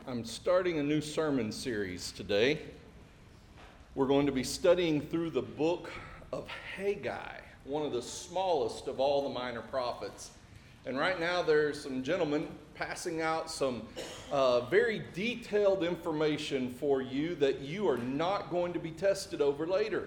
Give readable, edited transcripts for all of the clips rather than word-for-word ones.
I'm starting a new sermon series today. We're going to be studying through the book of Haggai, one of the smallest of all the minor prophets. And right now there's some gentlemen passing out some very detailed information for you that you are not going to be tested over later.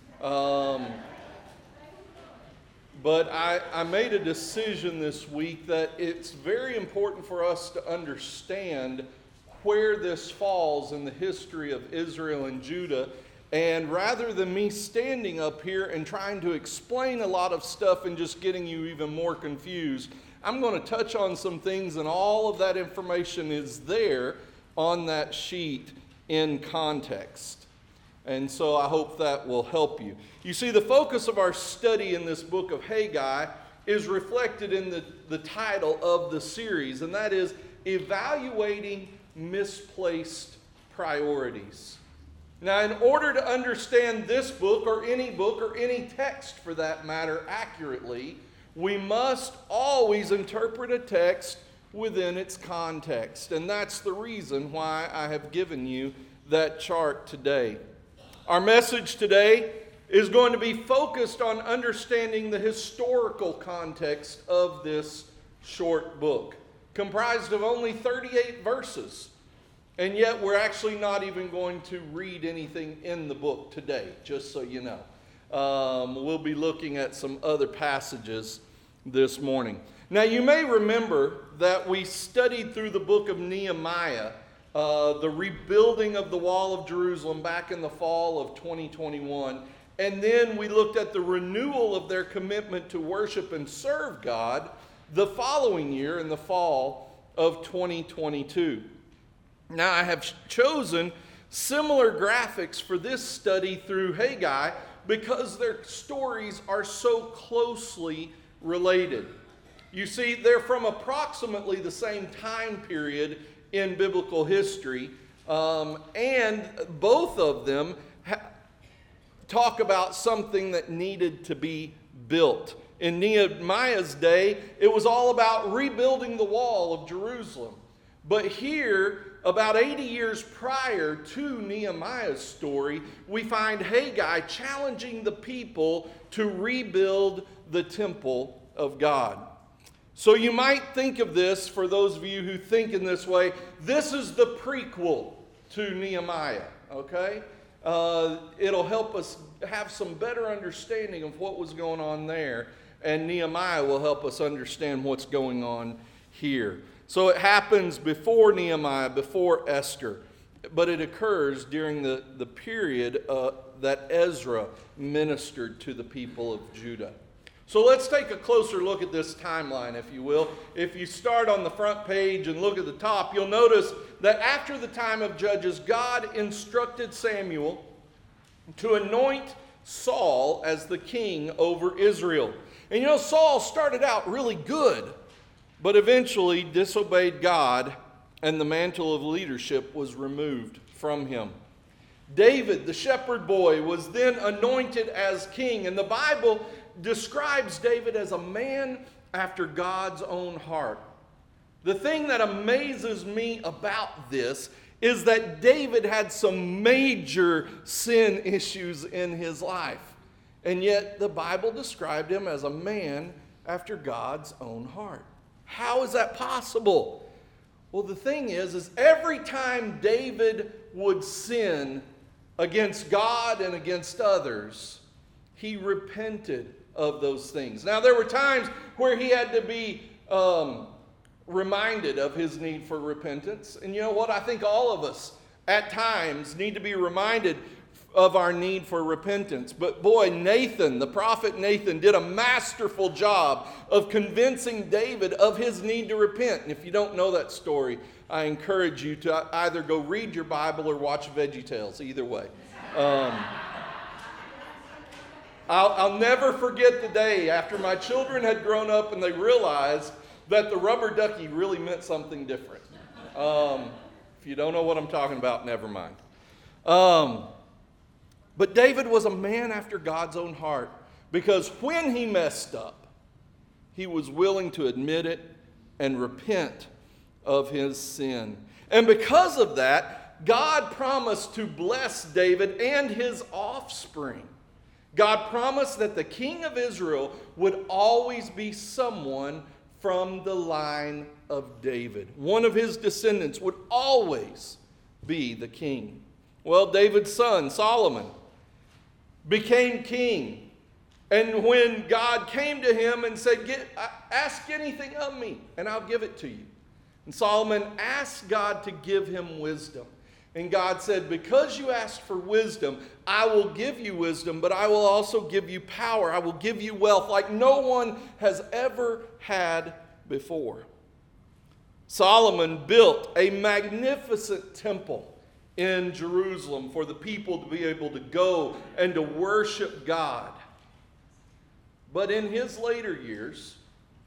But I made a decision this week that it's very important for us to understand where this falls in the history of Israel and Judah. And rather than me standing up here and trying to explain a lot of stuff and just getting you even more confused, I'm going to touch on some things, and all of that information is there on that sheet in context. And so I hope that will help you. You see, the focus of our study in this book of Haggai is reflected in the title of the series, and that is Evaluating Misplaced Priorities. Now, in order to understand this book or any text for that matter accurately, we must always interpret a text within its context. And that's the reason why I have given you that chart today. Our message today is going to be focused on understanding the historical context of this short book, comprised of only 38 verses. And yet we're actually not even going to read anything in the book today, just so you know. We'll be looking at some other passages this morning. Now, you may remember that we studied through the book of Nehemiah, the rebuilding of the wall of Jerusalem back in the fall of 2021. And then we looked at the renewal of their commitment to worship and serve God the following year in the fall of 2022. Now, I have chosen similar graphics for this study through Haggai because their stories are so closely related. You see, they're from approximately the same time period in biblical history, and both of them talk about something that needed to be built. In Nehemiah's day, it was all about rebuilding the wall of Jerusalem. But here, about 80 years prior to Nehemiah's story, we find Haggai challenging the people to rebuild the temple of God. So you might think of this, for those of you who think in this way, this is the prequel to Nehemiah, okay? It'll help us have some better understanding of what was going on there, and Nehemiah will help us understand what's going on here. So it happens before Nehemiah, before Esther, but it occurs during the period that Ezra ministered to the people of Judah. So let's take a closer look at this timeline, if you will. If you start on the front page and look at the top, you'll notice that after the time of Judges, God instructed Samuel to anoint Saul as the king over Israel. And you know, Saul started out really good, but eventually disobeyed God, and the mantle of leadership was removed from him. David, the shepherd boy, was then anointed as king, and the Bible describes David as a man after God's own heart. The thing that amazes me about this is that David had some major sin issues in his life, and yet the Bible described him as a man after God's own heart. How is that possible? Well, the thing is every time David would sin against God and against others, he repented of those things. Now, there were times where he had to be reminded of his need for repentance. And you know what? I think all of us at times need to be reminded of our need for repentance. But boy, Nathan, the prophet Nathan, did a masterful job of convincing David of his need to repent. And if you don't know that story, I encourage you to either go read your Bible or watch VeggieTales, either way. I'll never forget the day after my children had grown up and they realized that the rubber ducky really meant something different. If you don't know what I'm talking about, never mind. But David was a man after God's own heart, because when he messed up, he was willing to admit it and repent of his sin. And because of that, God promised to bless David and his offspring. God promised that the king of Israel would always be someone from the line of David. One of his descendants would always be the king. Well, David's son, Solomon, became king. And when God came to him and said, ask anything of me, and I'll give it to you. And Solomon asked God to give him wisdom. And God said, because you asked for wisdom, I will give you wisdom, but I will also give you power. I will give you wealth like no one has ever had before. Solomon built a magnificent temple in Jerusalem for the people to be able to go and to worship God. But in his later years,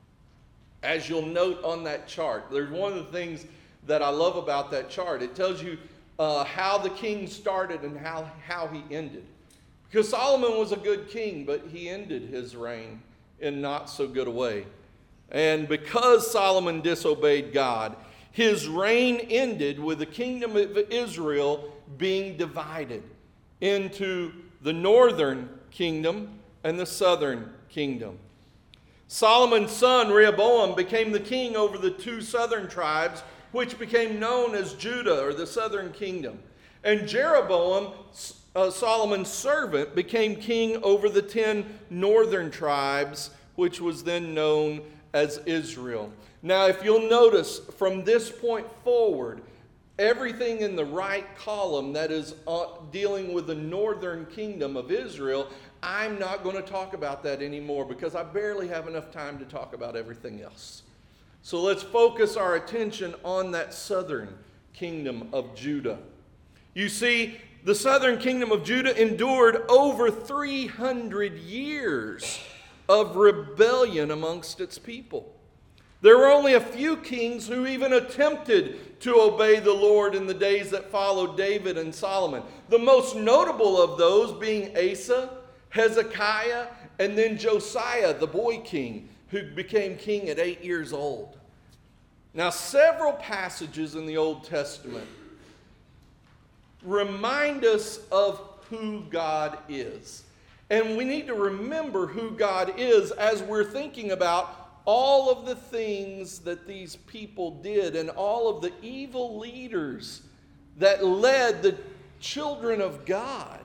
as you'll note on that chart, there's one of the things that I love about that chart. It tells you how the king started and how he ended. Because Solomon was a good king, but he ended his reign in not so good a way. And because Solomon disobeyed God, his reign ended with the kingdom of Israel being divided into the northern kingdom and the southern kingdom. Solomon's son Rehoboam became the king over the two southern tribes, which became known as Judah, or the southern kingdom. And Jeroboam, Solomon's servant, became king over the 10 northern tribes, which was then known as Israel. Now, if you'll notice, from this point forward, everything in the right column that is dealing with the northern kingdom of Israel, I'm not going to talk about that anymore because I barely have enough time to talk about everything else. So let's focus our attention on that southern kingdom of Judah. You see, the southern kingdom of Judah endured over 300 years of rebellion amongst its people. There were only a few kings who even attempted to obey the Lord in the days that followed David and Solomon. The most notable of those being Asa, Hezekiah, and then Josiah, the boy king, who became king at 8 years old. Now, several passages in the Old Testament remind us of who God is. And we need to remember who God is as we're thinking about all of the things that these people did and all of the evil leaders that led the children of God.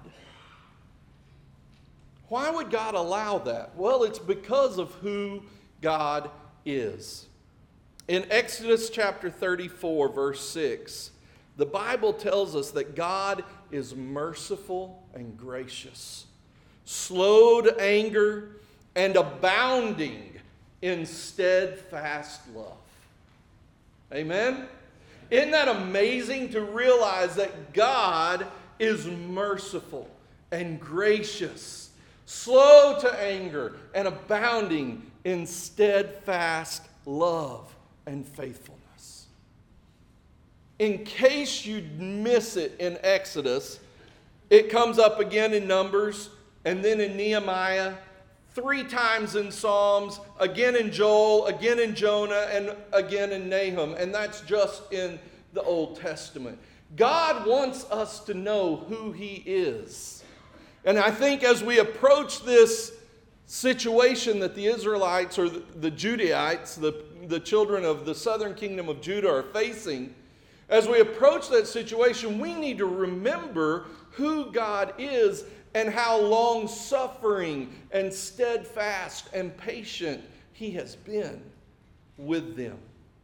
Why would God allow that? Well, it's because of who God is. In Exodus chapter 34, verse 6, the Bible tells us that God is merciful and gracious, slow to anger, and abounding in steadfast love. Amen? Isn't that amazing to realize that God is merciful and gracious, slow to anger, and abounding in steadfast love and faithfulness? In case you miss it in Exodus, it comes up again in Numbers, and then in Nehemiah, 3 times in Psalms, again in Joel, again in Jonah, and again in Nahum. And that's just in the Old Testament. God wants us to know who He is. And I think as we approach this situation that the Israelites or the Judaites, the children of the southern kingdom of Judah are facing, as we approach that situation, we need to remember who God is and how long-suffering and steadfast and patient He has been with them.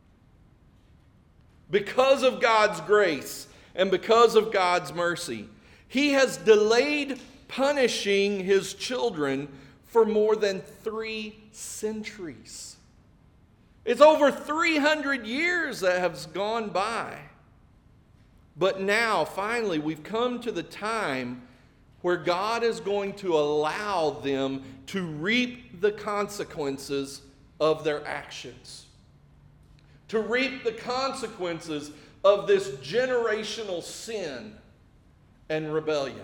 Because of God's grace and because of God's mercy, He has delayed punishing His children for more than 3 centuries. It's over 300 years that have gone by. But now, finally, we've come to the time where God is going to allow them to reap the consequences of their actions, to reap the consequences of this generational sin and rebellion.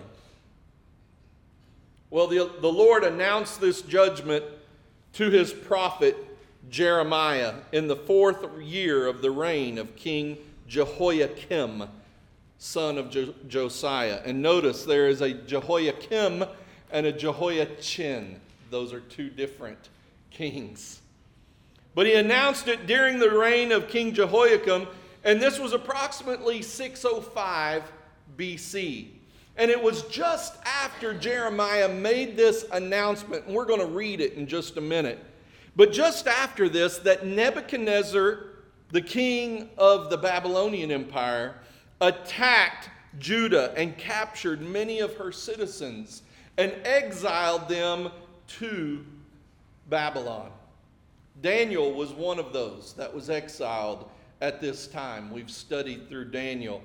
Well, the Lord announced this judgment to His prophet Jeremiah in the 4th year of the reign of King Jehoiakim, son of Josiah. And notice there is a Jehoiakim and a Jehoiachin. Those are two different kings. But he announced it during the reign of King Jehoiakim, and this was approximately 605 BC. And it was just after Jeremiah made this announcement, and we're going to read it in just a minute. But just after this, that Nebuchadnezzar, the king of the Babylonian Empire, attacked Judah and captured many of her citizens and exiled them to Babylon. Daniel was one of those that was exiled at this time. We've studied through Daniel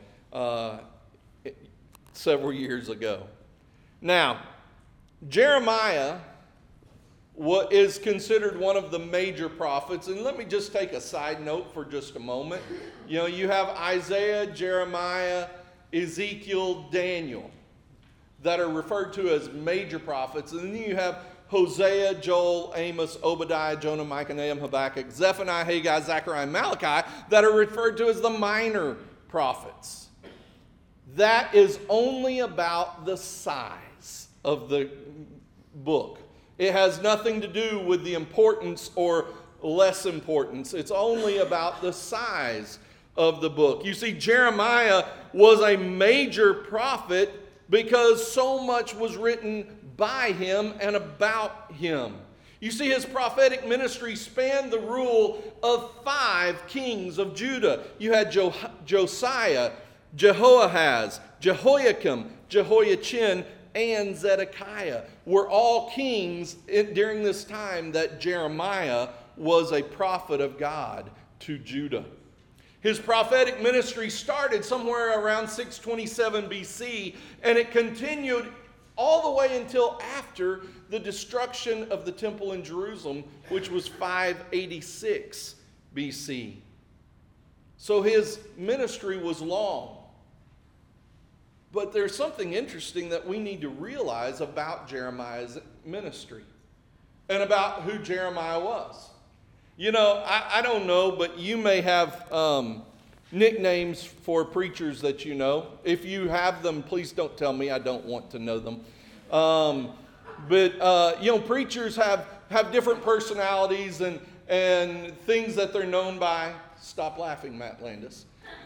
several years ago. Now, Jeremiah is considered one of the major prophets. And let me just take a side note for just a moment. You know, you have Isaiah, Jeremiah, Ezekiel, Daniel that are referred to as major prophets. And then you have Hosea, Joel, Amos, Obadiah, Jonah, Micah, Nahum, Habakkuk, Zephaniah, Haggai, Zechariah, and Malachi that are referred to as the minor prophets. That is only about the size of the book. It has nothing to do with the importance or less importance. It's only about the size of the book. You see, Jeremiah was a major prophet because so much was written by him and about him. You see, his prophetic ministry spanned the rule of 5 kings of Judah. You had Josiah, Jehoahaz, Jehoiakim, Jehoiachin, and Zedekiah were all kings during this time that Jeremiah was a prophet of God to Judah. His prophetic ministry started somewhere around 627 BC, and it continued all the way until after the destruction of the temple in Jerusalem, which was 586 BC. So his ministry was long. But there's something interesting that we need to realize about Jeremiah's ministry and about who Jeremiah was. You know, I don't know, but you may have nicknames for preachers that you know. If you have them, please don't tell me. I don't want to know them. But preachers have different personalities and things that they're known by. Stop laughing, Matt Landis.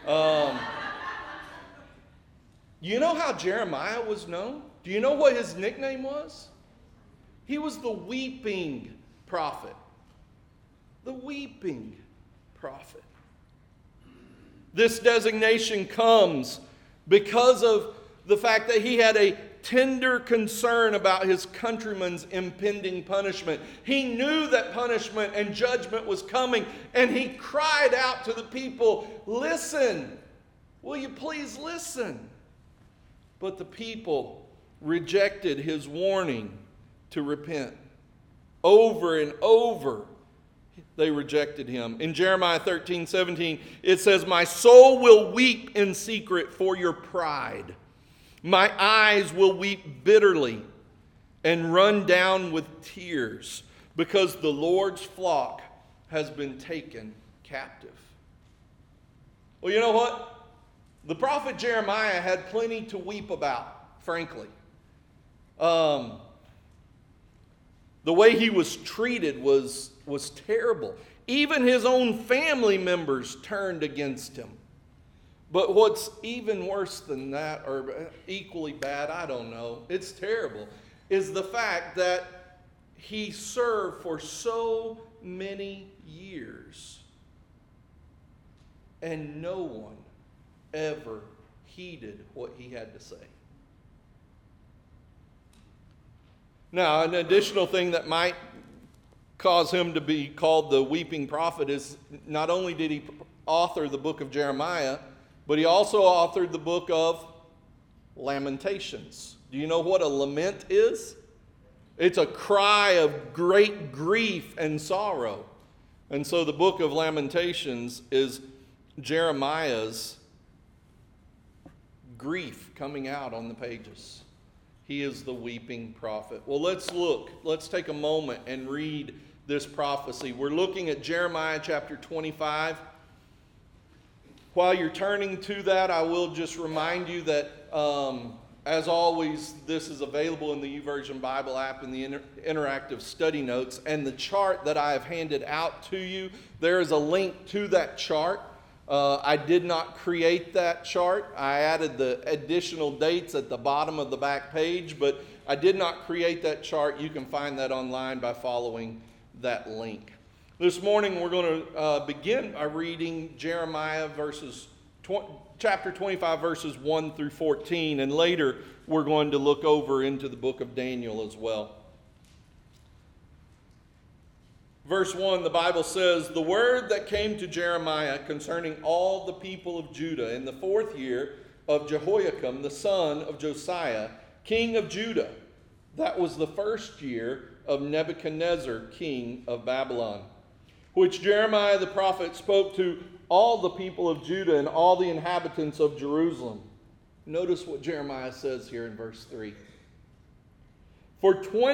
You know how Jeremiah was known? Do you know what his nickname was? He was the weeping prophet. The weeping prophet. This designation comes because of the fact that he had a tender concern about his countrymen's impending punishment. He knew that punishment and judgment was coming, and he cried out to the people, "Listen, will you please listen?" But the people rejected his warning to repent. Over and over, they rejected him. In Jeremiah 13:17, it says, "My soul will weep in secret for your pride. My eyes will weep bitterly and run down with tears because the Lord's flock has been taken captive." Well, you know what? The prophet Jeremiah had plenty to weep about, frankly. The way he was treated was terrible. Even his own family members turned against him. But what's even worse than that, or equally bad, I don't know, it's terrible, is the fact that he served for so many years and no one ever heeded what he had to say. Now, an additional thing that might cause him to be called the weeping prophet is not only did he author the book of Jeremiah, but he also authored the book of Lamentations. Do you know what a lament is? It's a cry of great grief and sorrow. And so the book of Lamentations is Jeremiah's grief coming out on the pages. He is the weeping prophet. Well, let's look. Let's take a moment and read this prophecy. We're looking at Jeremiah chapter 25. While you're turning to that, I will just remind you that, as always, this is available in the YouVersion Bible app in the interactive study notes. And the chart that I have handed out to you, there is a link to that chart. I did not create that chart. I added the additional dates at the bottom of the back page, but I did not create that chart. You can find that online by following that link. This morning we're going to begin by reading Jeremiah chapter 25 verses 1 through 14, and later we're going to look over into the book of Daniel as well. Verse 1, the Bible says, "The word that came to Jeremiah concerning all the people of Judah in the 4th year of Jehoiakim, the son of Josiah, king of Judah. That was the 1st year of Nebuchadnezzar, king of Babylon, which Jeremiah the prophet spoke to all the people of Judah and all the inhabitants of Jerusalem." Notice what Jeremiah says here in verse 3. "For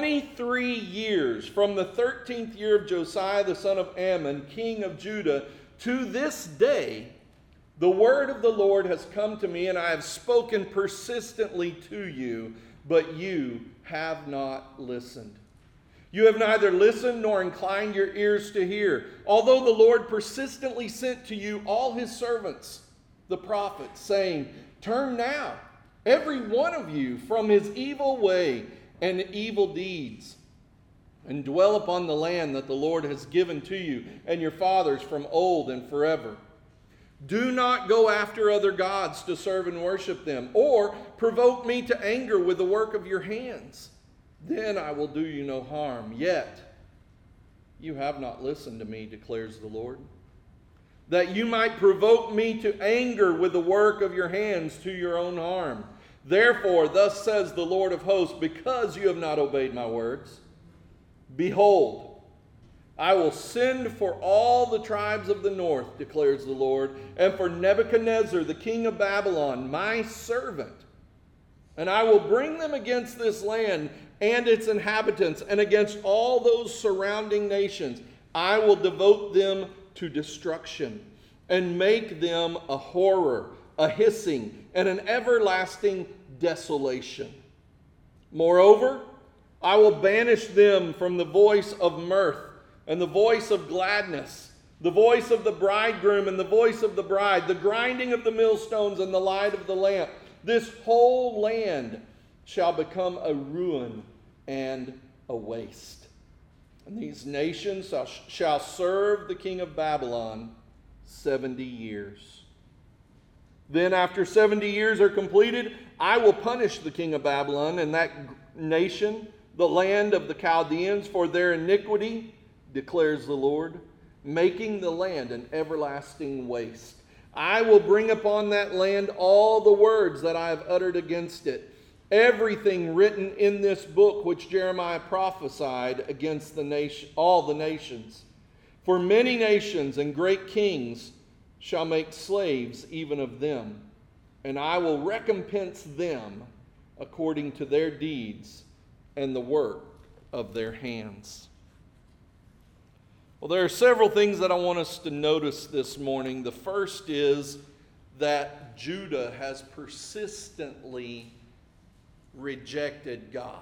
23 years, from the 13th year of Josiah the son of Ammon, king of Judah, to this day, the word of the Lord has come to me, and I have spoken persistently to you, but you have not listened. You have neither listened nor inclined your ears to hear, although the Lord persistently sent to you all his servants, the prophets, saying, 'Turn now, every one of you, from his evil way and evil deeds, and dwell upon the land that the Lord has given to you and your fathers from old and forever. Do not go after other gods to serve and worship them, or provoke me to anger with the work of your hands. Then I will do you no harm. Yet you have not listened to me, declares the Lord, that you might provoke me to anger with the work of your hands to your own harm. Therefore, thus says the Lord of hosts, because you have not obeyed my words, behold, I will send for all the tribes of the north, declares the Lord, and for Nebuchadnezzar, the king of Babylon, my servant. And I will bring them against this land and its inhabitants, and against all those surrounding nations. I will devote them to destruction, and make them a horror, a hissing, and an everlasting desolation. Moreover, I will banish them from the voice of mirth and the voice of gladness, the voice of the bridegroom and the voice of the bride, the grinding of the millstones and the light of the lamp. This whole land shall become a ruin and a waste. And these nations shall serve the king of Babylon 70 years. Then after 70 years are completed, I will punish the king of Babylon and that nation, the land of the Chaldeans, for their iniquity, declares the Lord, making the land an everlasting waste. I will bring upon that land all the words that I have uttered against it, everything written in this book which Jeremiah prophesied against the nation, all the nations. For many nations and great kings shall make slaves even of them, and I will recompense them according to their deeds and the work of their hands." Well, there are several things that I want us to notice this morning. The first is that Judah has persistently rejected God.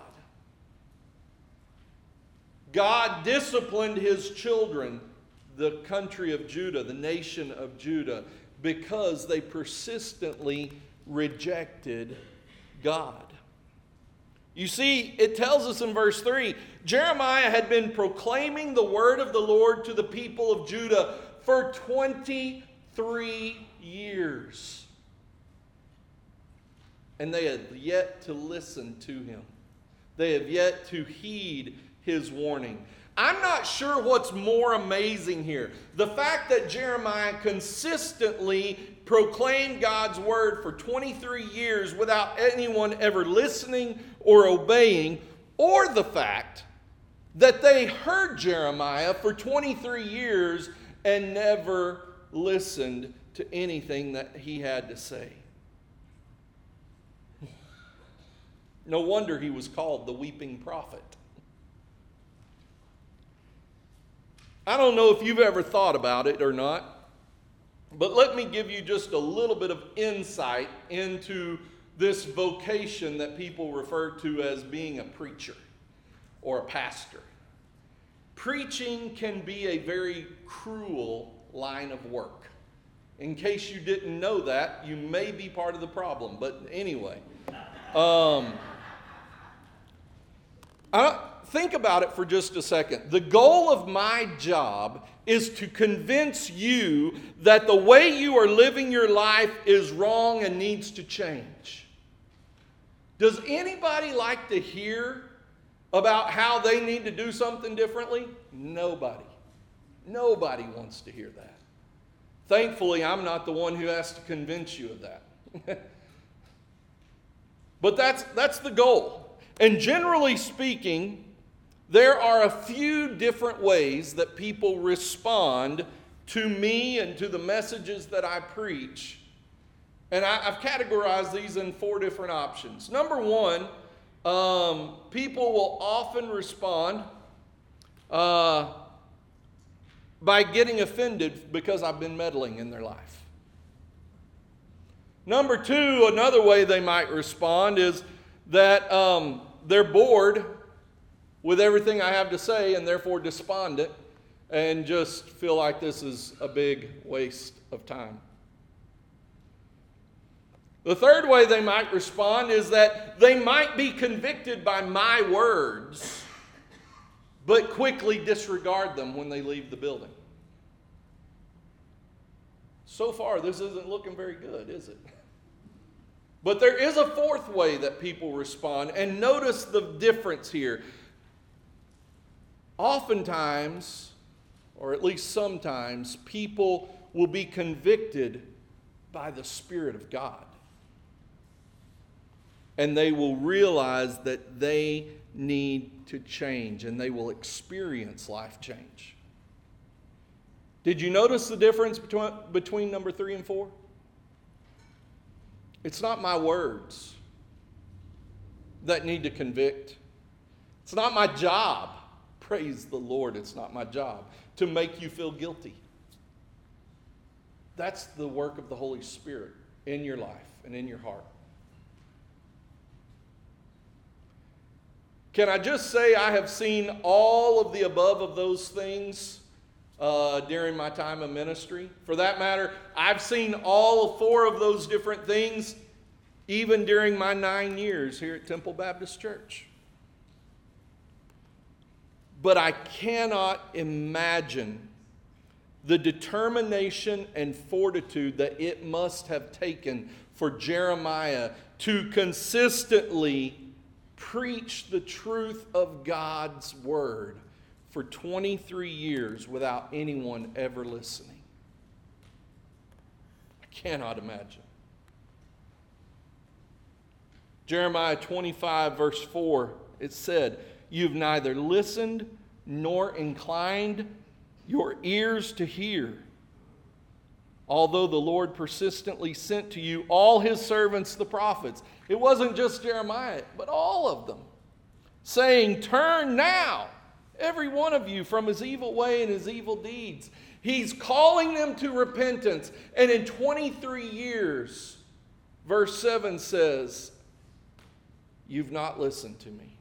God disciplined his children, the country of Judah, the nation of Judah, because they persistently rejected God. You see, it tells us in verse 3, Jeremiah had been proclaiming the word of the Lord to the people of Judah for 23 years. And they had yet to listen to him. They have yet to heed his warning. I'm not sure what's more amazing here. The fact that Jeremiah consistently proclaimed God's word for 23 years without anyone ever listening or obeying, or the fact that they heard Jeremiah for 23 years and never listened to anything that he had to say. No wonder he was called the weeping prophet. I don't know if you've ever thought about it or not, but let me give you just a little bit of insight into this vocation that people refer to as being a preacher or a pastor. Preaching can be a very cruel line of work. In case you didn't know that, you may be part of the problem. But anyway, think about it for just a second. The goal of my job is to convince you that the way you are living your life is wrong and needs to change. Does anybody like to hear about how they need to do something differently? Nobody. Nobody wants to hear that. Thankfully, I'm not the one who has to convince you of that. But that's the goal. And generally speaking, there are a few different ways that people respond to me and to the messages that I preach. And I've categorized these in 4 different options. Number 1, people will often respond by getting offended because I've been meddling in their life. Number 2, another way they might respond is that they're bored with everything I have to say and therefore despondent and just feel like this is a big waste of time. The third way they might respond is that they might be convicted by my words, but quickly disregard them when they leave the building. So far, this isn't looking very good, is it? But there is a fourth way that people respond, and notice the difference here. Oftentimes, or at least sometimes, people will be convicted by the Spirit of God. And they will realize that they need to change, and they will experience life change. Did you notice the difference between number 3 and 4? It's not my words that need to convict. It's not my job. Praise the Lord, it's not my job to make you feel guilty. That's the work of the Holy Spirit in your life and in your heart. Can I just say I have seen all of the above of those things during my time of ministry? For that matter, I've seen all 4 of those different things even during my 9 years here at Temple Baptist Church. But I cannot imagine the determination and fortitude that it must have taken for Jeremiah to consistently preach the truth of God's word for 23 years without anyone ever listening. I cannot imagine. Jeremiah 25 verse 4, it said, "You've neither listened nor inclined your ears to hear. Although the Lord persistently sent to you all his servants, the prophets." It wasn't just Jeremiah, but all of them, saying, "Turn now, every one of you, from his evil way and his evil deeds." He's calling them to repentance. And in 23 years, verse 7 says, "You've not listened to me.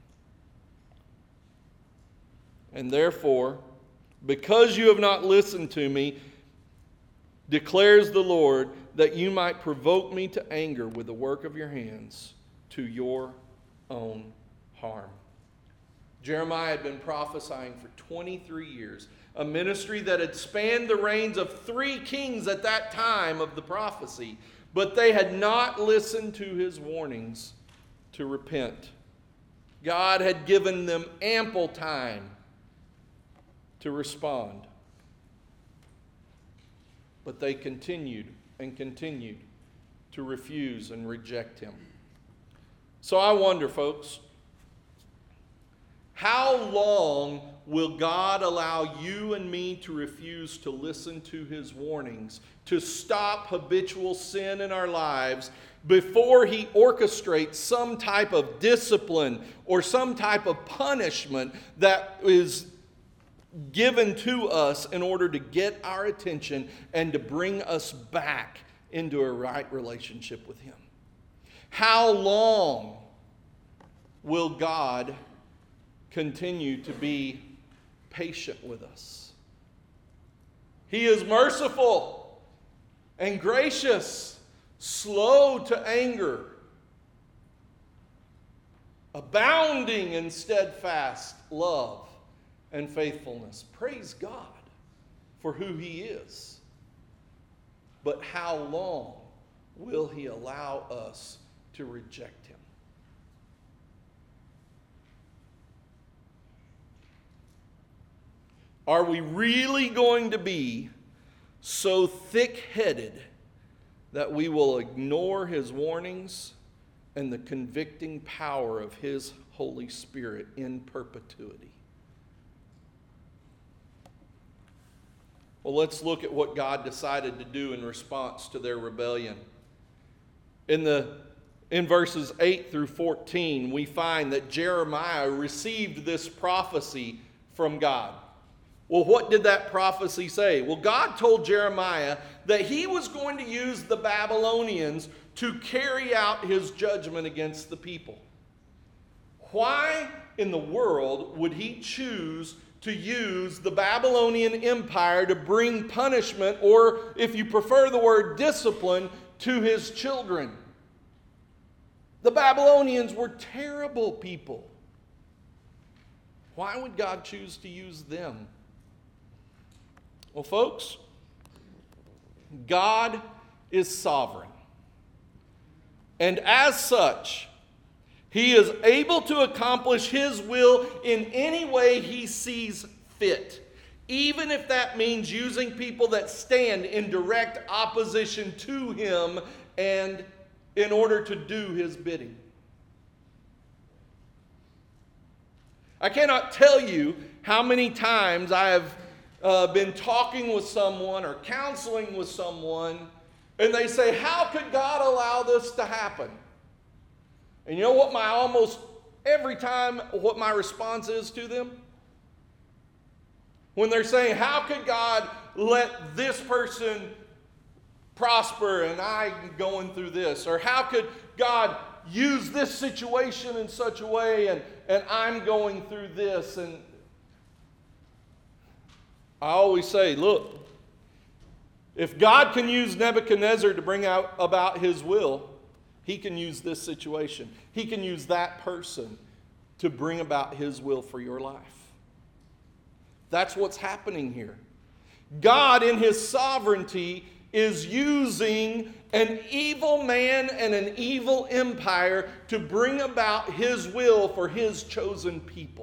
And therefore, because you have not listened to me, declares the Lord, that you might provoke me to anger with the work of your hands to your own harm." Jeremiah had been prophesying for 23 years, a ministry that had spanned the reigns of 3 kings at that time of the prophecy, but they had not listened to his warnings to repent. God had given them ample time to respond. But they continued and continued to refuse and reject him. So I wonder, folks, how long will God allow you and me to refuse to listen to his warnings, to stop habitual sin in our lives, before he orchestrates some type of discipline or some type of punishment that is given to us in order to get our attention and to bring us back into a right relationship with Him. How long will God continue to be patient with us? He is merciful and gracious, slow to anger, abounding in steadfast love and faithfulness. Praise God for who He is. But how long will He allow us to reject Him? Are we really going to be so thick-headed that we will ignore His warnings and the convicting power of His Holy Spirit in perpetuity? Well, let's look at what God decided to do in response to their rebellion. In verses 8 through 14, we find that Jeremiah received this prophecy from God. Well, what did that prophecy say? Well, God told Jeremiah that He was going to use the Babylonians to carry out His judgment against the people. Why in the world would He choose to use the Babylonian Empire to bring punishment, or if you prefer the word discipline, to His children? The Babylonians were terrible people. Why would God choose to use them? Well, folks, God is sovereign. And as such, He is able to accomplish His will in any way He sees fit, even if that means using people that stand in direct opposition to Him and in order to do His bidding. I cannot tell you how many times I have been talking with someone or counseling with someone, and they say, how could God allow this to happen? And you know what what my response is to them? When they're saying, how could God let this person prosper and I'm going through this? Or how could God use this situation in such a way and I'm going through this? And I always say, look, if God can use Nebuchadnezzar to bring about His will, He can use this situation. He can use that person to bring about His will for your life. That's what's happening here. God, in His sovereignty, is using an evil man and an evil empire to bring about His will for His chosen people.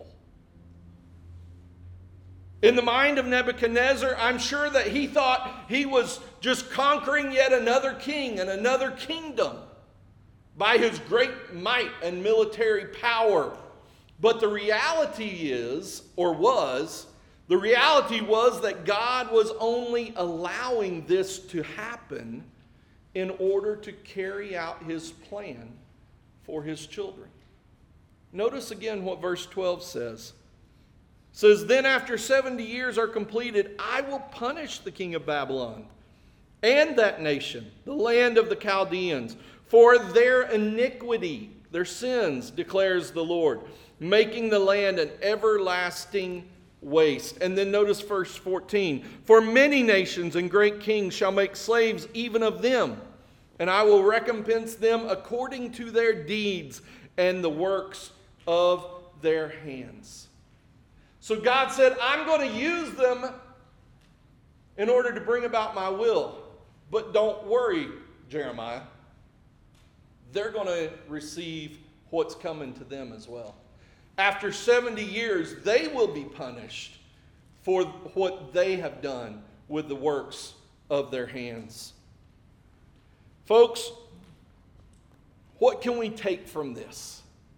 In the mind of Nebuchadnezzar, I'm sure that he thought he was just conquering yet another king and another kingdom by his great might and military power. But the reality was that God was only allowing this to happen in order to carry out His plan for His children. Notice again what verse 12 says. It says, then after 70 years are completed, I will punish the king of Babylon and that nation, the land of the Chaldeans, for their iniquity, their sins, declares the Lord, making the land an everlasting waste. And then notice verse 14. For many nations and great kings shall make slaves even of them, and I will recompense them according to their deeds and the works of their hands. So God said, I'm going to use them in order to bring about my will. But don't worry, Jeremiah. They're going to receive what's coming to them as well. After 70 years, they will be punished for what they have done with the works of their hands. Folks, what can we take from this?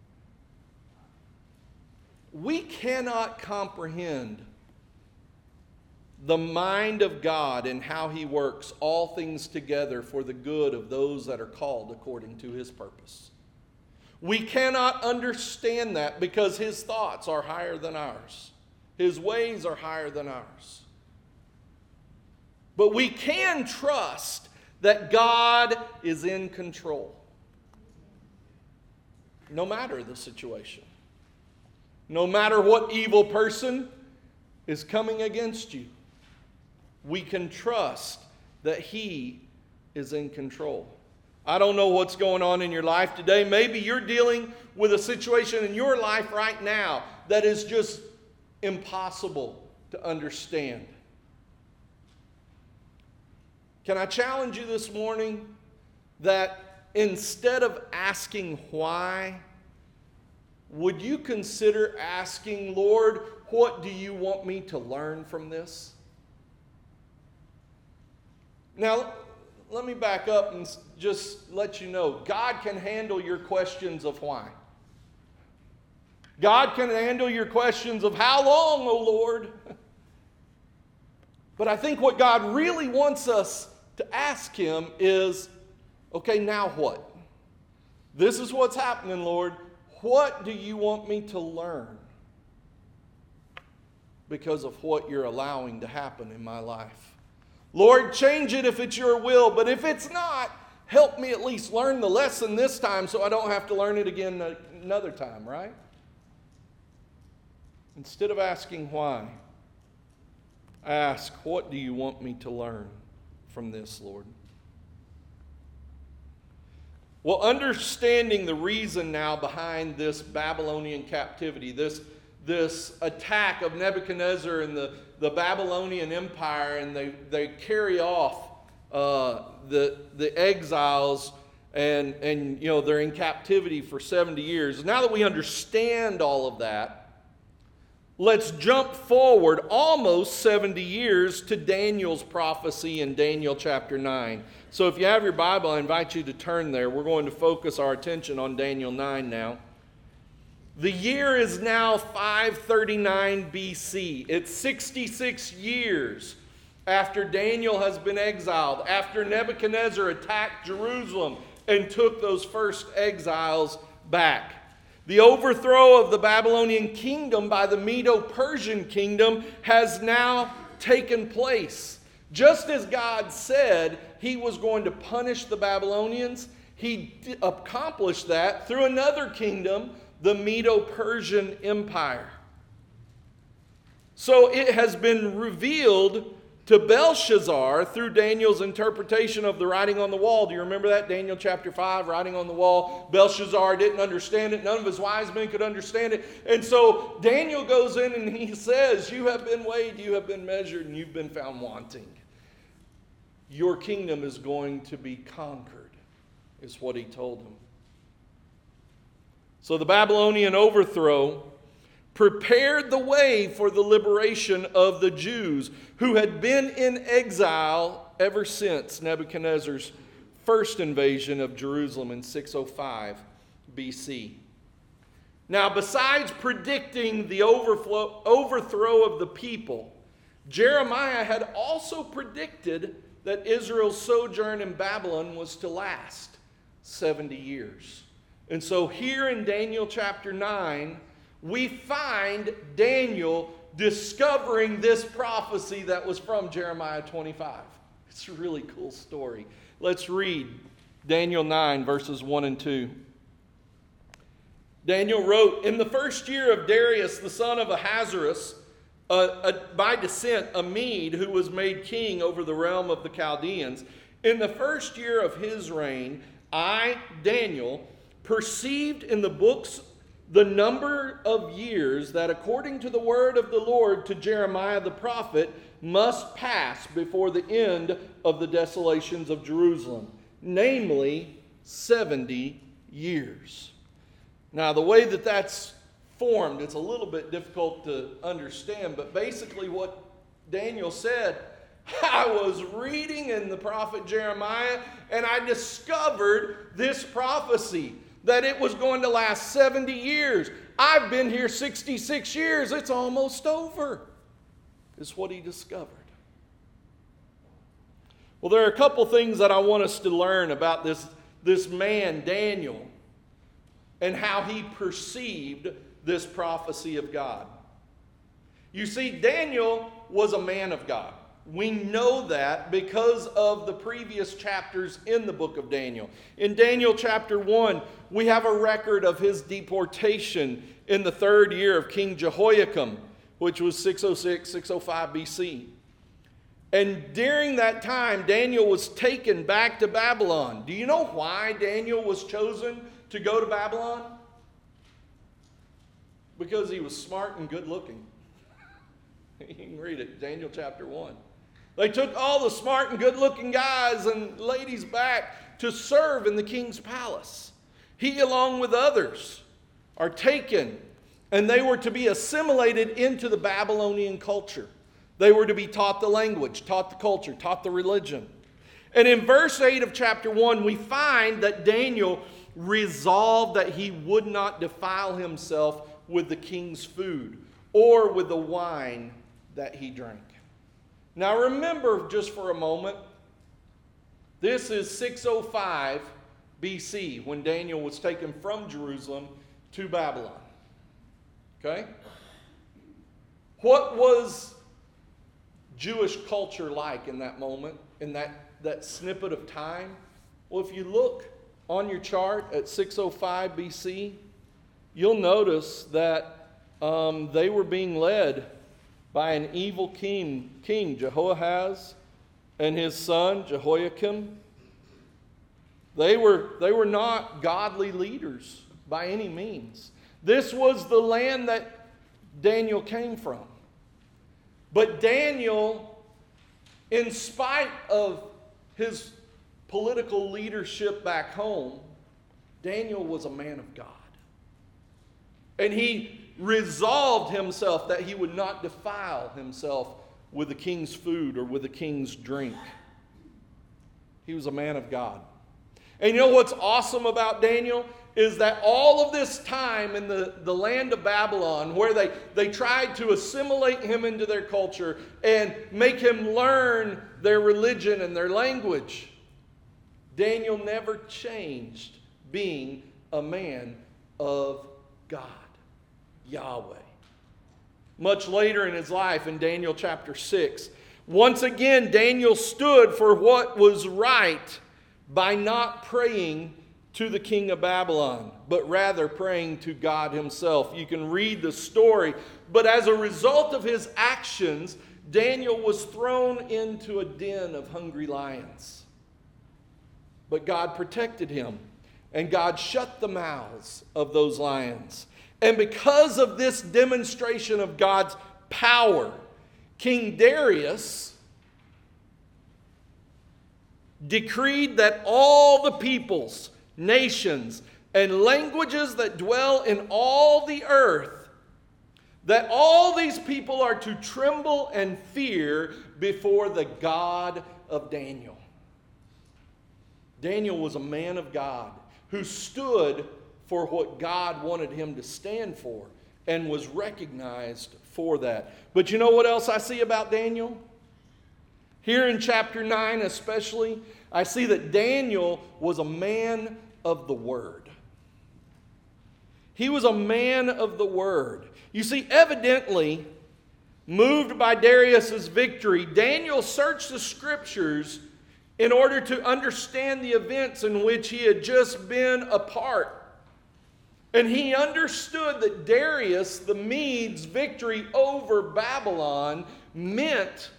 We cannot comprehend the mind of God and how He works all things together for the good of those that are called according to His purpose. We cannot understand that because His thoughts are higher than ours. His ways are higher than ours. But we can trust that God is in control, no matter the situation. No matter what evil person is coming against you, we can trust that He is in control. I don't know what's going on in your life today. Maybe you're dealing with a situation in your life right now that is just impossible to understand. Can I challenge you this morning that instead of asking why, would you consider asking, Lord, what do you want me to learn from this? Now, let me back up and just let you know, God can handle your questions of why. God can handle your questions of how long, O Lord? But I think what God really wants us to ask Him is, okay, now what? This is what's happening, Lord. What do you want me to learn because of what you're allowing to happen in my life? Lord, change it if it's your will, but if it's not, help me at least learn the lesson this time so I don't have to learn it again another time, right? Instead of asking why, ask, what do you want me to learn from this, Lord? Well, understanding the reason now behind this Babylonian captivity, this attack of Nebuchadnezzar and the Babylonian Empire, and they carry off the exiles, and they're in captivity for 70 years. Now that we understand all of that, let's jump forward almost 70 years to Daniel's prophecy in Daniel chapter 9. So if you have your Bible, I invite you to turn there. We're going to focus our attention on Daniel 9 now. The year is now 539 BC. It's 66 years after Daniel has been exiled, after Nebuchadnezzar attacked Jerusalem and took those first exiles back. The overthrow of the Babylonian kingdom by the Medo-Persian kingdom has now taken place. Just as God said He was going to punish the Babylonians, He accomplished that through another kingdom, the Medo-Persian Empire. So it has been revealed to Belshazzar through Daniel's interpretation of the writing on the wall. Do you remember that? Daniel chapter 5, writing on the wall. Belshazzar didn't understand it. None of his wise men could understand it. And so Daniel goes in and he says, you have been weighed, you have been measured, and you've been found wanting. Your kingdom is going to be conquered, is what he told him. So the Babylonian overthrow prepared the way for the liberation of the Jews who had been in exile ever since Nebuchadnezzar's first invasion of Jerusalem in 605 BC. Now, besides predicting the overthrow of the people, Jeremiah had also predicted that Israel's sojourn in Babylon was to last 70 years. And so here in Daniel chapter 9, we find Daniel discovering this prophecy that was from Jeremiah 25. It's a really cool story. Let's read Daniel 9, verses 1 and 2. Daniel wrote, in the first year of Darius, the son of Ahasuerus, by descent, a Mede, who was made king over the realm of the Chaldeans, in the first year of his reign, I, Daniel, perceived in the books the number of years that according to the word of the Lord to Jeremiah the prophet must pass before the end of the desolations of Jerusalem, namely 70 years. Now, the way that that's formed, it's a little bit difficult to understand, but basically what Daniel said, I was reading in the prophet Jeremiah and I discovered this prophecy that it was going to last 70 years. I've been here 66 years. It's almost over, is what he discovered. Well, there are a couple things that I want us to learn about this man, Daniel, and how he perceived this prophecy of God. You see, Daniel was a man of God. We know that because of the previous chapters in the book of Daniel. In Daniel chapter 1, we have a record of his deportation in the 3rd year of King Jehoiakim, which was 606, 605 BC. And during that time, Daniel was taken back to Babylon. Do you know why Daniel was chosen to go to Babylon? Because he was smart and good looking. You can read it, Daniel chapter 1. They took all the smart and good-looking guys and ladies back to serve in the king's palace. He, along with others, are taken, and they were to be assimilated into the Babylonian culture. They were to be taught the language, taught the culture, taught the religion. And in verse 8 of chapter 1, we find that Daniel resolved that he would not defile himself with the king's food or with the wine that he drank. Now remember just for a moment, this is 605 BC when Daniel was taken from Jerusalem to Babylon. Okay? What was Jewish culture like in that moment, in that snippet of time? Well, if you look on your chart at 605 BC, you'll notice that they were being led by an evil king Jehoahaz, and his son Jehoiakim. They were not godly leaders by any means. This was the land that Daniel came from. But Daniel, in spite of his political leadership back home, Daniel was a man of God. And he resolved himself that he would not defile himself with the king's food or with the king's drink. He was a man of God. And you know what's awesome about Daniel? Is that all of this time in the land of Babylon, where they tried to assimilate him into their culture and make him learn their religion and their language, Daniel never changed being a man of God. Yahweh. Much later in his life, in Daniel chapter 6, once again Daniel stood for what was right by not praying to the king of Babylon, but rather praying to God himself. You can read the story, but as a result of his actions, Daniel was thrown into a den of hungry lions. But God protected him, and God shut the mouths of those lions. And because of this demonstration of God's power, King Darius decreed that all the peoples, nations, and languages that dwell in all the earth, that all these people are to tremble and fear before the God of Daniel. Daniel was a man of God who stood for what God wanted him to stand for and was recognized for that. But you know what else I see about Daniel? Here in chapter 9 especially, I see that Daniel was a man of the Word. He was a man of the Word. You see, evidently, moved by Darius's victory, Daniel searched the Scriptures in order to understand the events in which he had just been a part. And he understood that Darius, the Medes' victory over Babylon meant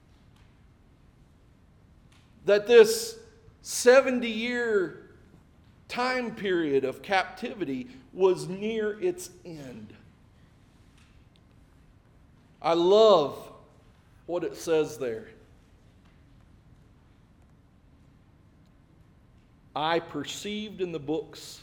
that this 70-year time period of captivity was near its end. I love what it says there. I perceived in the books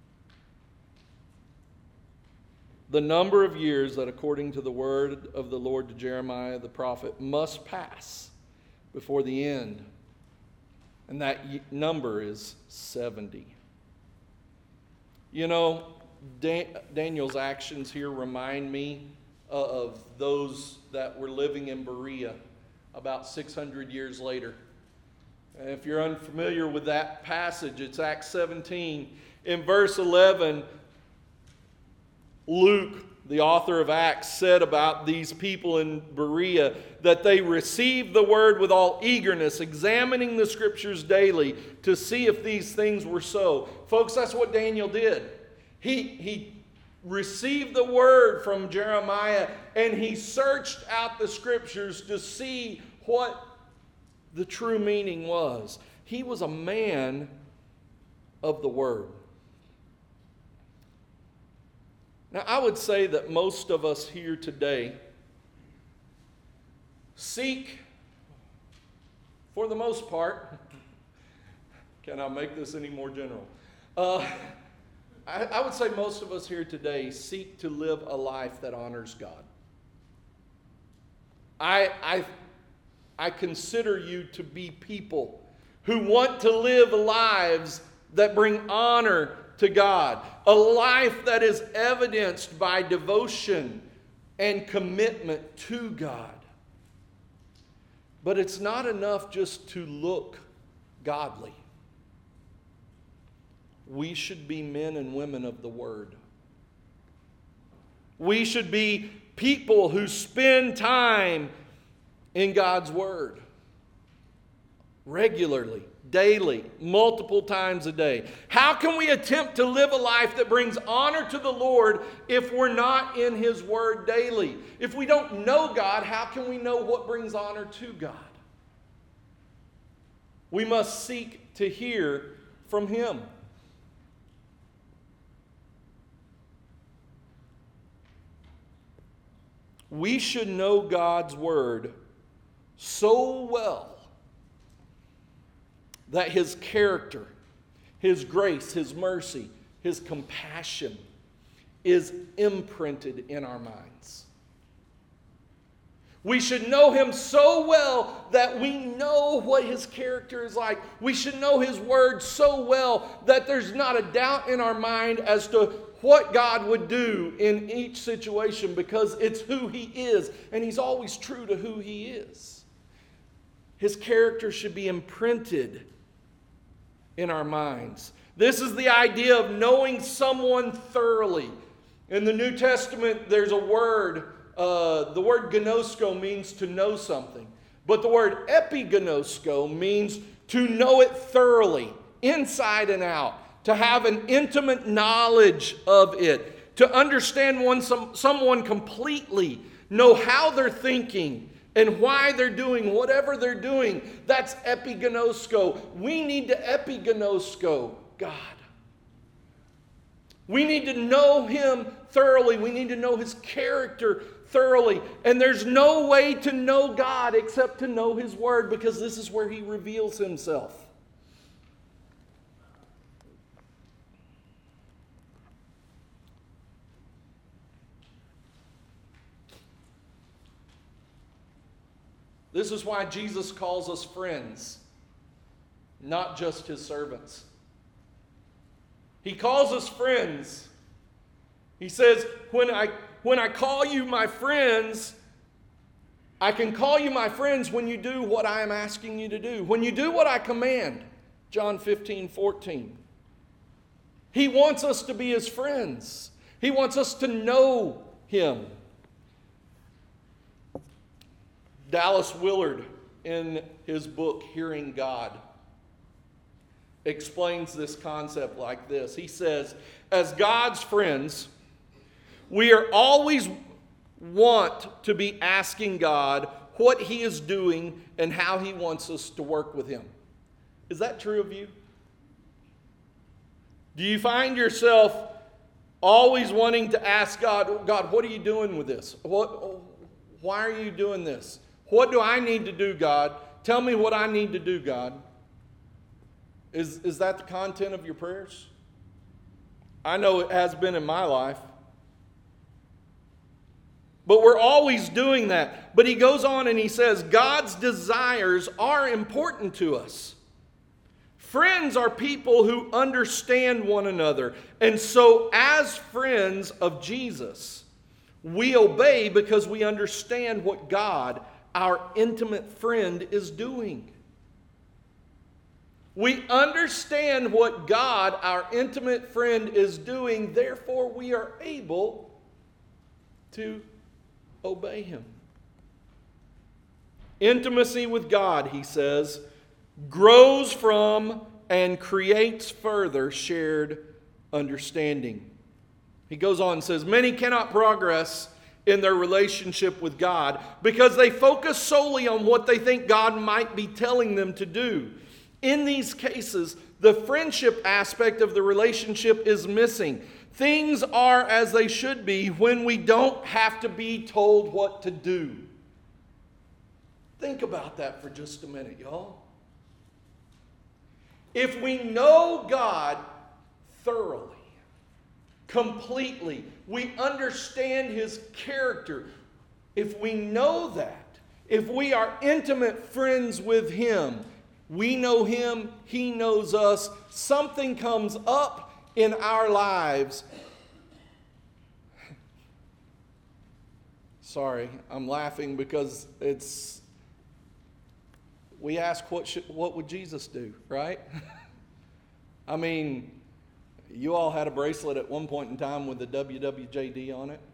the number of years that, according to the word of the Lord to Jeremiah the prophet, must pass before the end. And that number is 70. You know, Daniel's actions here remind me of those that were living in Berea about 600 years later. And if you're unfamiliar with that passage, it's Acts 17. In verse 11, Luke, the author of Acts, said about these people in Berea that they received the word with all eagerness, examining the scriptures daily to see if these things were so. Folks, that's what Daniel did. He received the word from Jeremiah and he searched out the scriptures to see what the true meaning was. He was a man of the word. Now, I would say that most of us here today seek, for the most part, can I make this any more general? I would say most of us here today seek to live a life that honors God. I consider you to be people who want to live lives that bring honor to God. A life that is evidenced by devotion and commitment to God. But it's not enough just to look godly. We should be men and women of the Word. We should be people who spend time in God's Word regularly, daily, multiple times a day. How can we attempt to live a life that brings honor to the Lord if we're not in His Word daily? If we don't know God, how can we know what brings honor to God? We must seek to hear from Him. We should know God's Word so well that His character, His grace, His mercy, His compassion is imprinted in our minds. We should know Him so well that we know what His character is like. We should know His Word so well that there's not a doubt in our mind as to what God would do in each situation, because it's who He is, and He's always true to who He is. His character should be imprinted in our minds. This is the idea of knowing someone thoroughly. In the New Testament, there's a word, the word gnosko means to know something. But the word epignosko means to know it thoroughly, inside and out, to have an intimate knowledge of it, to understand someone completely, know how they're thinking, and why they're doing whatever they're doing. That's epignosko. We need to epignosko God. We need to know Him thoroughly. We need to know His character thoroughly. And there's no way to know God except to know His Word, because this is where He reveals Himself. This is why Jesus calls us friends, not just His servants. He calls us friends. He says, when I call you my friends, I can call you my friends when you do what I am asking you to do. When you do what I command. John 15:14. He wants us to be His friends. He wants us to know Him. Dallas Willard, in his book, Hearing God, explains this concept like this. He says, as God's friends, we are always want to be asking God what He is doing and how He wants us to work with Him. Is that true of you? Do you find yourself always wanting to ask God, God, what are you doing with this? Why are you doing this? What do I need to do, God? Tell me what I need to do, God. Is that the content of your prayers? I know it has been in my life. But we're always doing that. But he goes on and he says, God's desires are important to us. Friends are people who understand one another. And so as friends of Jesus, we obey because we understand what God, our intimate friend, is doing. We understand what God, our intimate friend, is doing. Therefore, we are able to obey Him. Intimacy with God, he says, grows from and creates further shared understanding. He goes on and says, many cannot progress in their relationship with God because they focus solely on what they think God might be telling them to do. In these cases, the friendship aspect of the relationship is missing. Things are as they should be when we don't have to be told what to do. Think about that for just a minute, y'all. If we know God thoroughly, completely, we understand His character, if we know that, if we are intimate friends with Him, we know Him, He knows us, something comes up in our lives. Sorry, I'm laughing because we ask what would Jesus do, right? I mean, you all had a bracelet at one point in time with the WWJD on it.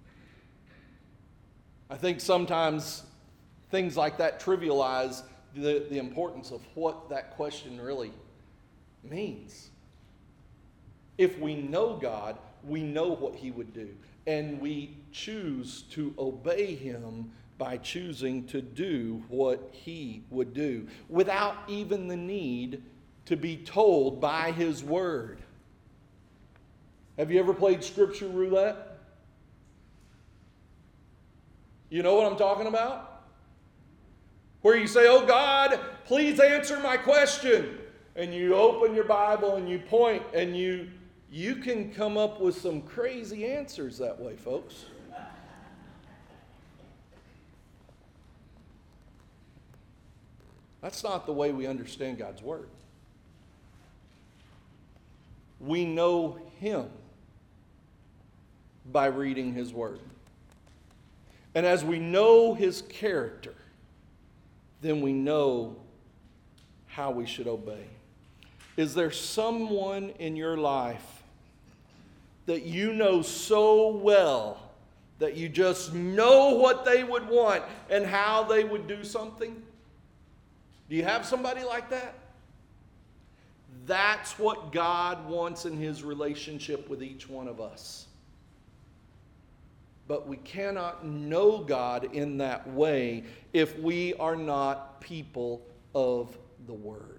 I think sometimes things like that trivialize the importance of what that question really means. If we know God, we know what He would do. And we choose to obey Him by choosing to do what He would do without even the need to be told by His Word. Have you ever played Scripture Roulette? You know what I'm talking about? Where you say, oh God, please answer my question. And you open your Bible and you point and you can come up with some crazy answers that way, folks. That's not the way we understand God's Word. We know Him by reading His Word. And as we know His character, then we know how we should obey. Is there someone in your life that you know so well that you just know what they would want and how they would do something? Do you have somebody like that? That's what God wants in His relationship with each one of us. But we cannot know God in that way if we are not people of the Word.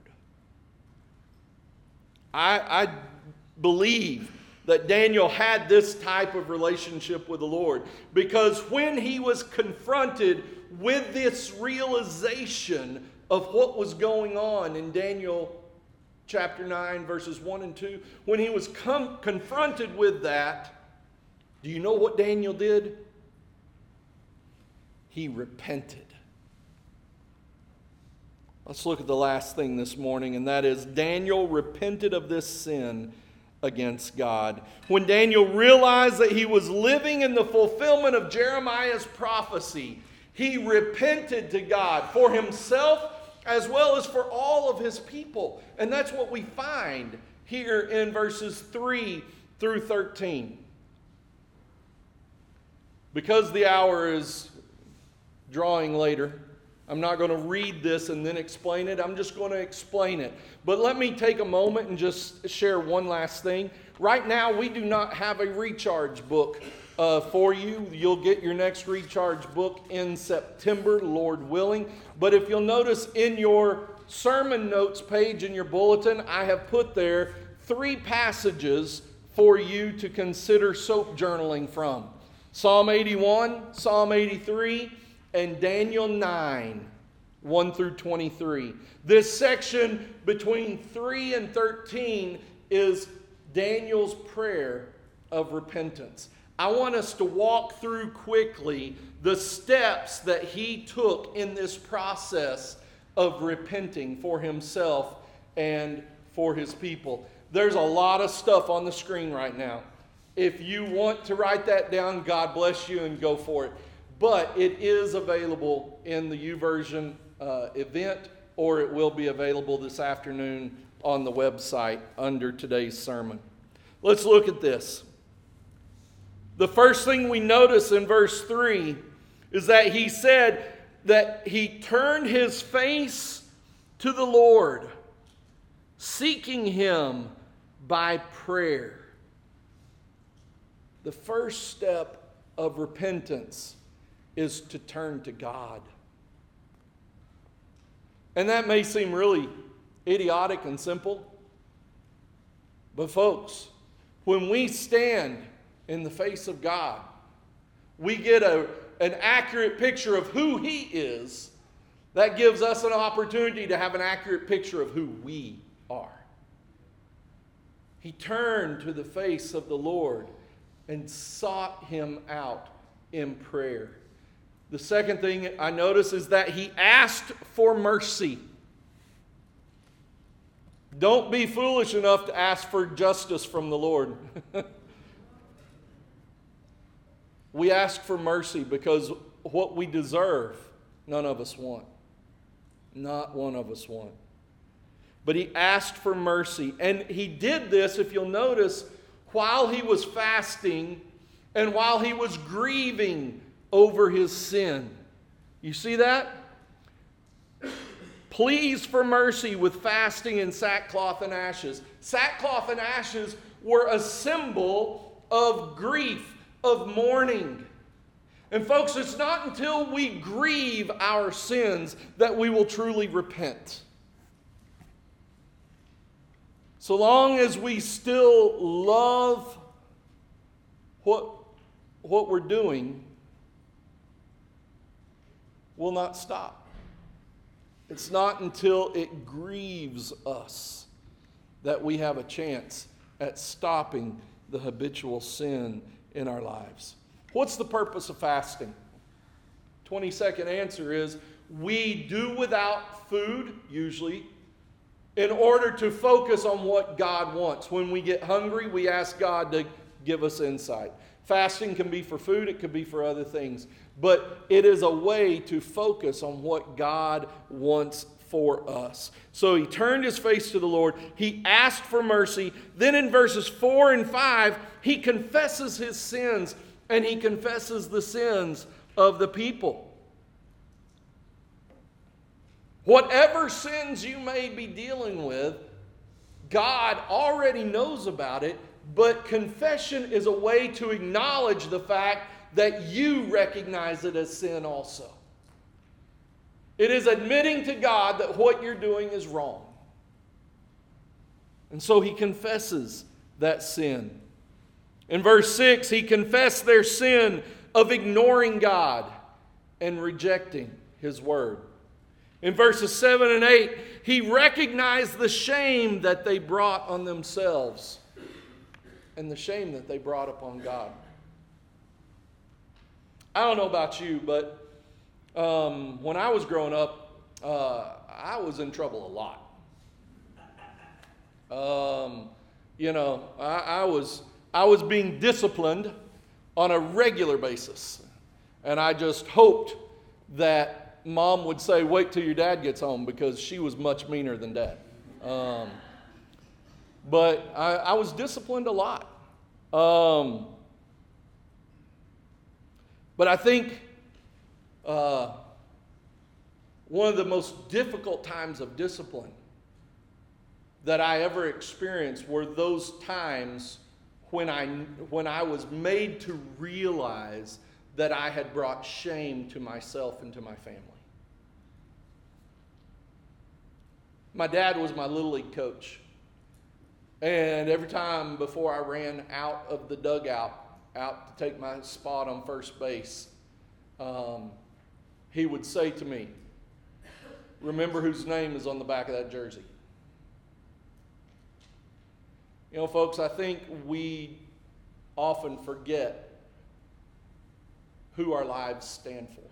I believe that Daniel had this type of relationship with the Lord because when he was confronted with this realization of what was going on in Daniel chapter 9 verses 1 and 2, when he was confronted with that, do you know what Daniel did? He repented. Let's look at the last thing this morning, and that is Daniel repented of this sin against God. When Daniel realized that he was living in the fulfillment of Jeremiah's prophecy, he repented to God for himself as well as for all of his people. And that's what we find here in verses 3 through 13. Because the hour is drawing later, I'm not going to read this and then explain it. I'm just going to explain it. But let me take a moment and just share one last thing. Right now, we do not have a recharge book for you. You'll get your next recharge book in September, Lord willing. But if you'll notice in your sermon notes page in your bulletin, I have put there 3 passages for you to consider soap journaling from. Psalm 81, Psalm 83, and Daniel 9, 1 through 23. This section between 3 and 13 is Daniel's prayer of repentance. I want us to walk through quickly the steps that he took in this process of repenting for himself and for his people. There's a lot of stuff on the screen right now. If you want to write that down, God bless you and go for it. But it is available in the YouVersion event, or it will be available this afternoon on the website under today's sermon. Let's look at this. The first thing we notice in verse 3 is that he said that he turned his face to the Lord, seeking him by prayer. The first step of repentance is to turn to God. And that may seem really idiotic and simple, but folks, when we stand in the face of God, we get an accurate picture of who He is. That gives us an opportunity to have an accurate picture of who we are. He turned to the face of the Lord and sought Him out in prayer. The second thing I notice is that he asked for mercy. Don't be foolish enough to ask for justice from the Lord. We ask for mercy because what we deserve, none of us want. Not one of us want. But he asked for mercy. And he did this, if you'll notice, while he was fasting and while he was grieving over his sin. You see that? Pleas for mercy with fasting and sackcloth and ashes. Sackcloth and ashes were a symbol of grief, of mourning. And folks, it's not until we grieve our sins that we will truly repent. So long as we still love what we're doing, we'll not stop. It's not until it grieves us that we have a chance at stopping the habitual sin in our lives. What's the purpose of fasting? 20-second answer is we do without food, usually, in order to focus on what God wants. When we get hungry, we ask God to give us insight. Fasting can be for food, it could be for other things. But it is a way to focus on what God wants for us. So he turned his face to the Lord. He asked for mercy. Then in verses 4 and 5, he confesses his sins, and he confesses the sins of the people. Whatever sins you may be dealing with, God already knows about it, but confession is a way to acknowledge the fact that you recognize it as sin also. It is admitting to God that what you're doing is wrong. And so he confesses that sin. In verse 6, he confessed their sin of ignoring God and rejecting His word. In verses 7 and 8, he recognized the shame that they brought on themselves and the shame that they brought upon God. I don't know about you, but when I was growing up, I was in trouble a lot. I was being disciplined on a regular basis. And I just hoped that Mom would say, wait till your dad gets home, because she was much meaner than Dad. But I was disciplined a lot. But I think one of the most difficult times of discipline that I ever experienced were those times when I was made to realize that I had brought shame to myself and to my family. My dad was my Little League coach. And every time before I ran out of the dugout, out to take my spot on first base, he would say to me, remember whose name is on the back of that jersey. You know, folks, I think we often forget who our lives stand for.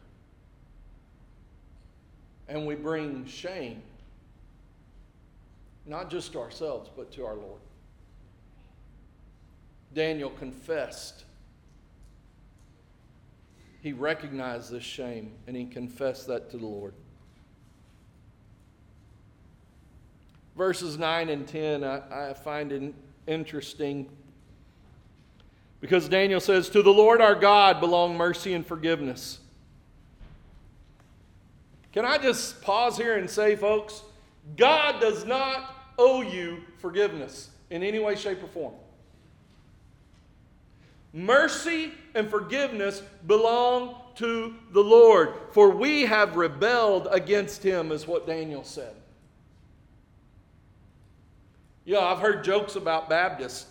And we bring shame, not just to ourselves, but to our Lord. Daniel confessed. He recognized this shame, and he confessed that to the Lord. Verses 9 and 10, I find it interesting, Because Daniel says, to the Lord our God belong mercy and forgiveness. Can I just pause here and say, folks, God does not owe you forgiveness in any way, shape, or form. Mercy and forgiveness belong to the Lord, for we have rebelled against Him, is what Daniel said. Yeah, I've heard jokes about Baptists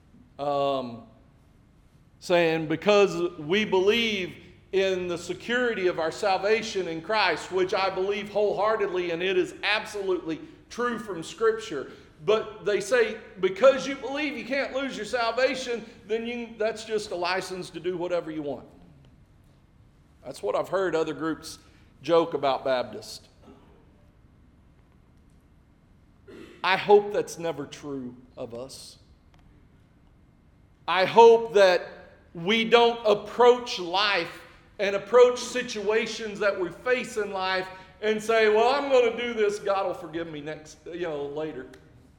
saying because we believe in the security of our salvation in Christ, which I believe wholeheartedly, and it is absolutely true from Scripture. But they say because you believe you can't lose your salvation, then that's just a license to do whatever you want. That's what I've heard other groups joke about Baptists. I hope that's never true of us. I hope that we don't approach life and approach situations that we face in life and say, well, I'm going to do this, God will forgive me later.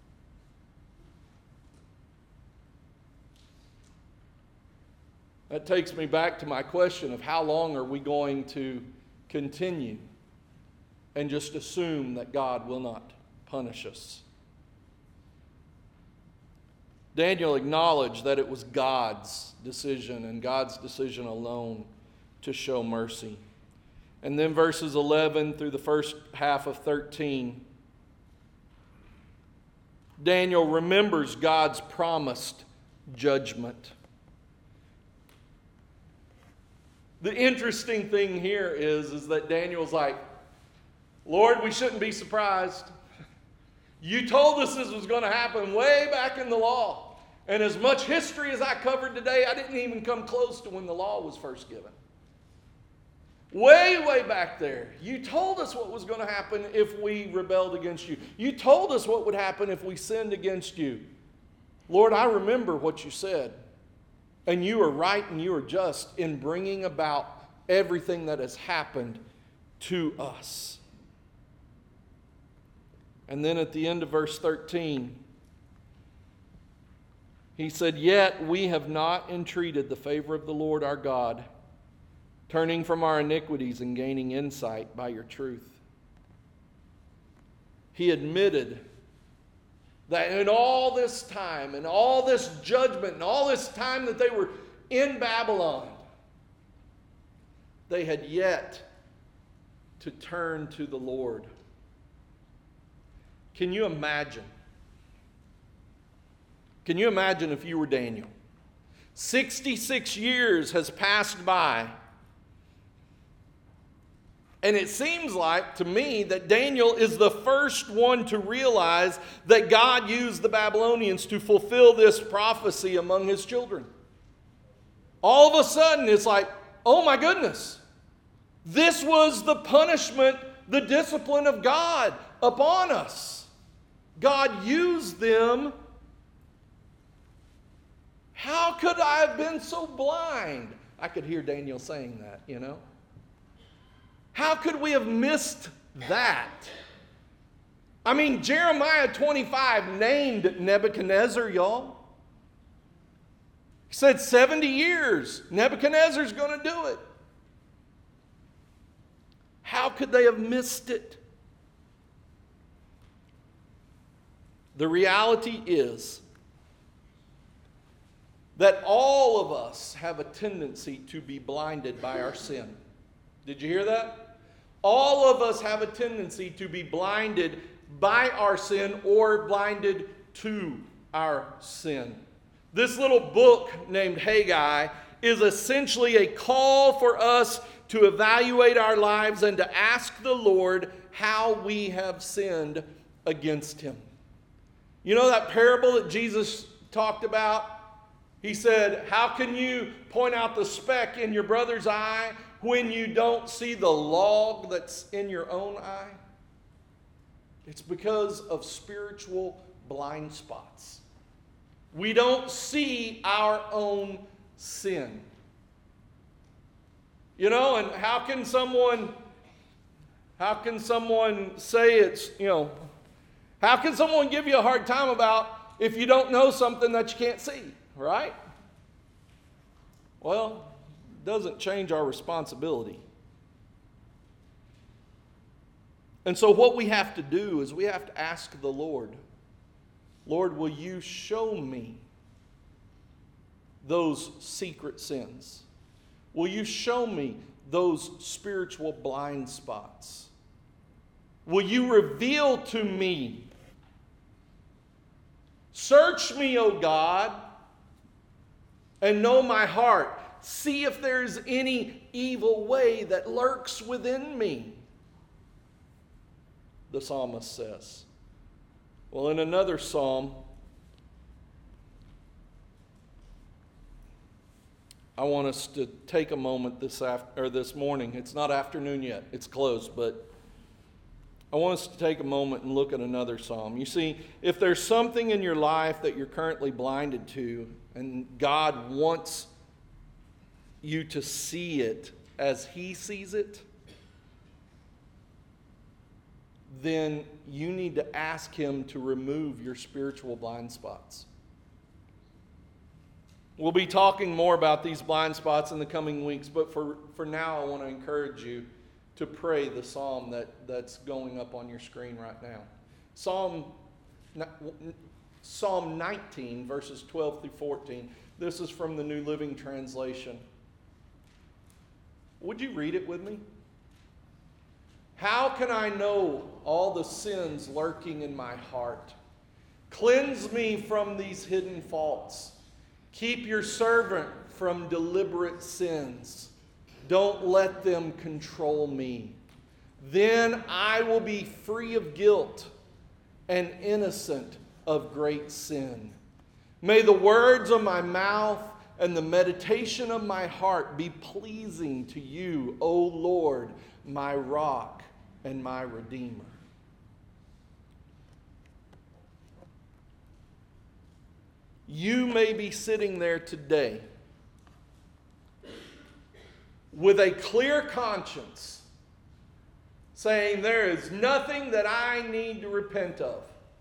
That takes me back to my question of how long are we going to continue and just assume that God will not punish us? Daniel acknowledged that it was God's decision and God's decision alone to show mercy. And then verses 11 through the first half of 13, Daniel remembers God's promised judgment. The interesting thing here is that Daniel's like, Lord, we shouldn't be surprised. You told us this was going to happen way back in the law. And as much history as I covered today, I didn't even come close to when the law was first given. Way, way back there. You told us what was going to happen if we rebelled against you. You told us what would happen if we sinned against you. Lord, I remember what you said. And you are right and you are just in bringing about everything that has happened to us. And then at the end of verse 13, he said, yet we have not entreated the favor of the Lord our God, turning from our iniquities and gaining insight by your truth. He admitted that in all this time, and all this judgment, and all this time that they were in Babylon, they had yet to turn to the Lord. Can you imagine? Can you imagine if you were Daniel? 66 years has passed by. And it seems like, to me, that Daniel is the first one to realize that God used the Babylonians to fulfill this prophecy among his children. All of a sudden, it's like, oh my goodness, this was the punishment, the discipline of God upon us. God used them. How could I have been so blind? I could hear Daniel saying that, How could we have missed that? I mean, Jeremiah 25 named Nebuchadnezzar, y'all. He said 70 years, Nebuchadnezzar's going to do it. How could they have missed it? The reality is that all of us have a tendency to be blinded by our sin. Did you hear that? All of us have a tendency to be blinded by our sin or blinded to our sin. This little book named Haggai is essentially a call for us to evaluate our lives and to ask the Lord how we have sinned against Him. You know that parable that Jesus talked about? He said, how can you point out the speck in your brother's eye when you don't see the log that's in your own eye? It's because of spiritual blind spots. We don't see our own sin. And how can someone say it's, how can someone give you a hard time about if you don't know something that you can't see, right? Well, it doesn't change our responsibility. And so what we have to do is we have to ask the Lord, Lord, will you show me those secret sins? Will you show me those spiritual blind spots? Will you reveal to me? Search me, O God, and know my heart. See if there's any evil way that lurks within me, the psalmist says. Well, in another psalm, I want us to take a moment this morning. It's not afternoon yet. It's close, but I want us to take a moment and look at another psalm. You see, if there's something in your life that you're currently blinded to, and God wants you to see it as He sees it, then you need to ask Him to remove your spiritual blind spots. We'll be talking more about these blind spots in the coming weeks, but for now I want to encourage you to pray the psalm that's going up on your screen right now. Psalm 19, verses 12 through 14. This is from the New Living Translation. Would you read it with me? How can I know all the sins lurking in my heart? Cleanse me from these hidden faults. Keep your servant from deliberate sins. Don't let them control me. Then I will be free of guilt and innocent of great sin. May the words of my mouth and the meditation of my heart be pleasing to you, O Lord, my rock and my redeemer. You may be sitting there today with a clear conscience, saying there is nothing that I need to repent of.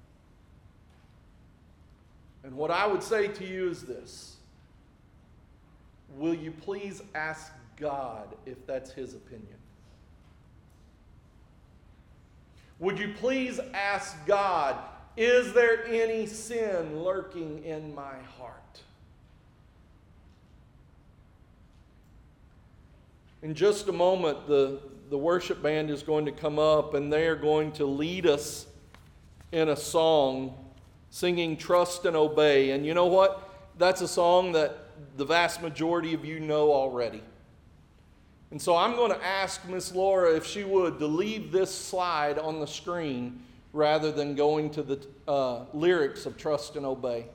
And what I would say to you is this: will you please ask God if that's His opinion? Would you please ask God, is there any sin lurking in my heart? In just a moment, the worship band is going to come up and they are going to lead us in a song singing Trust and Obey. And you know what? That's a song that the vast majority of you know already. And so I'm going to ask Miss Laura if she would to leave this slide on the screen rather than going to the lyrics of Trust and Obey.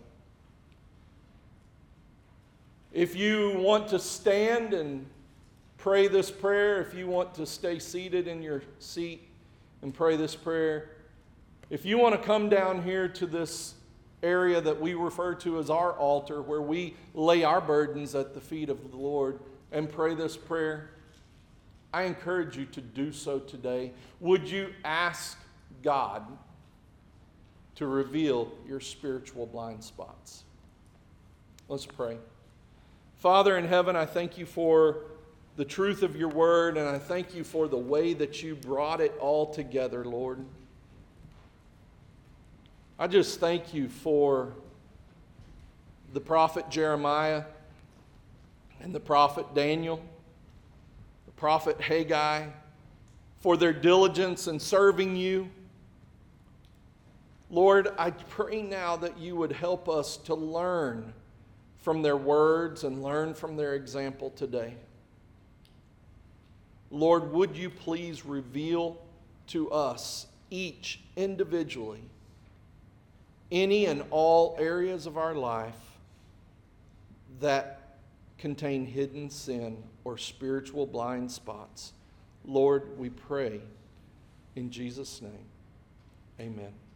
If you want to stand and pray this prayer, if you want to stay seated in your seat and pray this prayer, if you want to come down here to this area that we refer to as our altar, where we lay our burdens at the feet of the Lord and pray this prayer, I encourage you to do so today. Would you ask God to reveal your spiritual blind spots? Let's pray. Father in heaven, I thank you for the truth of your word, and I thank you for the way that you brought it all together, Lord. I just thank you for the prophet Jeremiah and the prophet Daniel, the prophet Haggai, for their diligence in serving you. Lord, I pray now that you would help us to learn from their words and learn from their example today. Lord, would you please reveal to us, each individually, any and all areas of our life that contain hidden sin or spiritual blind spots. Lord, we pray in Jesus' name. Amen.